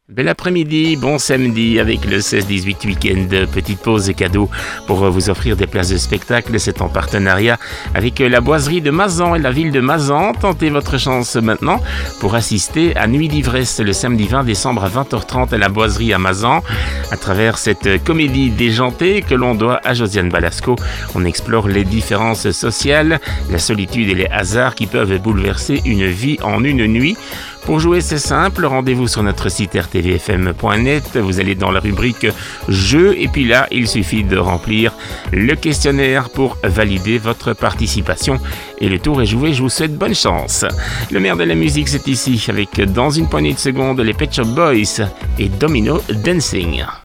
Bel après-midi, bon samedi avec le 16-18 week-end. Petite pause et cadeau pour vous offrir des places de spectacle. C'est en partenariat avec la boiserie de Mazan et la ville de Mazan. Tentez votre chance maintenant pour assister à Nuit d'ivresse le samedi 20 décembre à 20h30 à la boiserie à Mazan. À travers cette comédie déjantée que l'on doit à Josiane Balasco, on explore les différences sociales, la solitude et les hasards qui peuvent bouleverser une vie en une nuit. Pour jouer, c'est simple, rendez-vous sur notre site rtvfm.net, vous allez dans la rubrique Jeux et puis là, il suffit de remplir le questionnaire pour valider votre participation. Et le tour est joué, je vous souhaite bonne chance. Le maire de la musique, c'est ici, avec dans une poignée de secondes les Pet Shop Boys et Domino Dancing.